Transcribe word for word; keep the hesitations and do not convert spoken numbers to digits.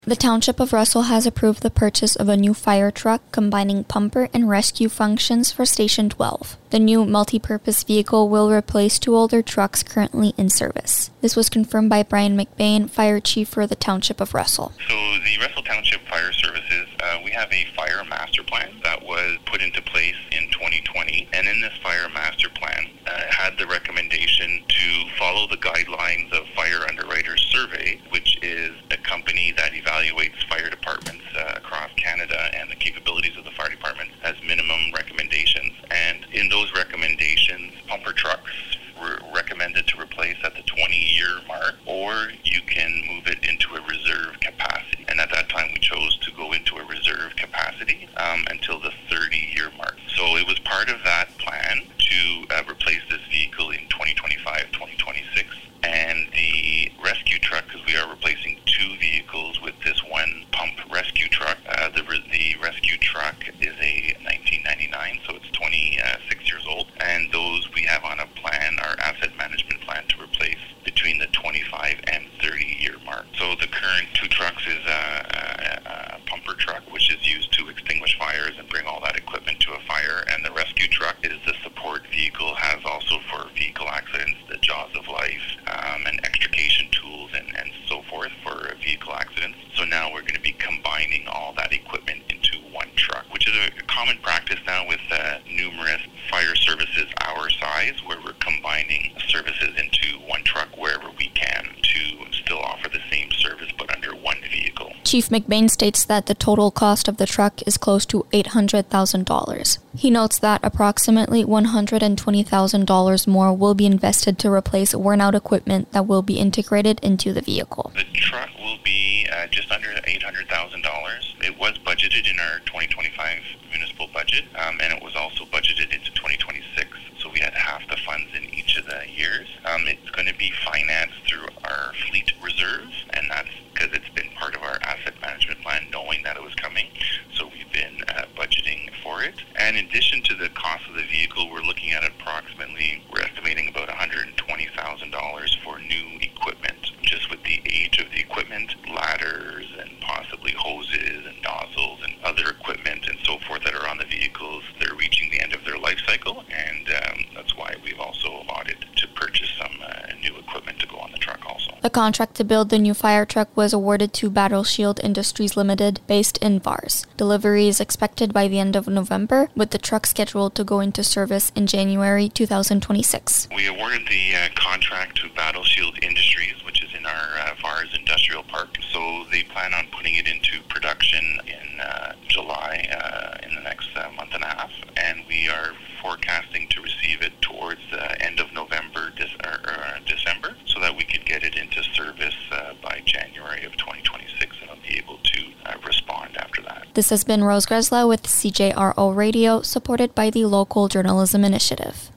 The Township of Russell has approved the purchase of a new fire truck combining pumper and rescue functions for Station twelve. The new multi-purpose vehicle will replace two older trucks currently in service. This was confirmed by Brian McBain, Fire Chief for the Township of Russell. So the Russell Township Fire Services, uh, we have a fire master plan that was put into place in twenty twenty. And in this fire master plan, uh, had the recommendation to follow the guidelines of Fire Underwriters Survey, which is a company that evaluates fire departments uh, across Canada and the capabilities of the fire department as minimum recommendations. And in those recommendations, pumper trucks were recommended to replace at the twenty-year mark, or you can move it into a reserve capacity. And at that time, we chose to go into a reserve capacity um, until the thirty-year mark. So it was part of that plan to uh, replace this vehicle in twenty twenty-five, twenty twenty-six. And the rescue truck, because we are replacing two vehicles with this one pump rescue truck. Uh, the, the rescue truck is a nineteen ninety-nine, so it's twenty-six years old. And those we have on a plan, our asset management plan, to replace between the twenty-five and thirty year mark. So the current two trucks is a, a, a pumper truck, which is used to extinguish fires and bring all that equipment to a fire. And the rescue truck is the support vehicle, has also for vehicle accidents, the Jaws of Life, um, and extrication tools and, and so forth for vehicle accidents. So now we're going to be combining all that equipment into one truck, which is a common practice now with uh, numerous fire services our size, where we're combining services into one truck wherever we can to still offer the same service but under one vehicle. Chief McBain states that the total cost of the truck is close to eight hundred thousand dollars. He notes that approximately one hundred twenty thousand dollars more will be invested to replace worn-out equipment that will be integrated into the vehicle. The truck will be uh, just under eight hundred thousand dollars. It was budgeted in our twenty twenty-five municipal budget, um, and it was also budgeted into twenty twenty-six. So we had half the funds in each of the years. Um, it's going to be financed through our fleet reserves, and that's because it's been part of our asset management plan, knowing that it was coming. So we've been uh, budgeting for it. And in addition to the cost of the vehicle, we're looking at approximately, we're estimating about one hundred twenty thousand dollars for new equipment, just with the age of the equipment, ladders and possibly hoses and nozzles and other equipment and so forth that are on the vehicles. They're reaching the end of their life cycle, and um, that's why we've also allotted to purchase some uh, new equipment to go on the truck also. The contract to build the new fire truck was awarded to Battle Shield Industries Limited, based in Vars. Delivery is expected by the end of November, with the truck scheduled to go into service in January two thousand twenty-six. We awarded the uh, contract to Battle Shield Industries, which is in our uh, Vars Industrial Park. So they plan on putting it into production in uh, July, uh, in the next uh, month and a half. And we are forecasting to receive it towards the end of November, Dec- or, or December, so that we could get it into service uh, by January of twenty twenty-six, and I'll be able to uh, respond after that. This has been Rose Gresla with C J R O Radio, supported by the Local Journalism Initiative.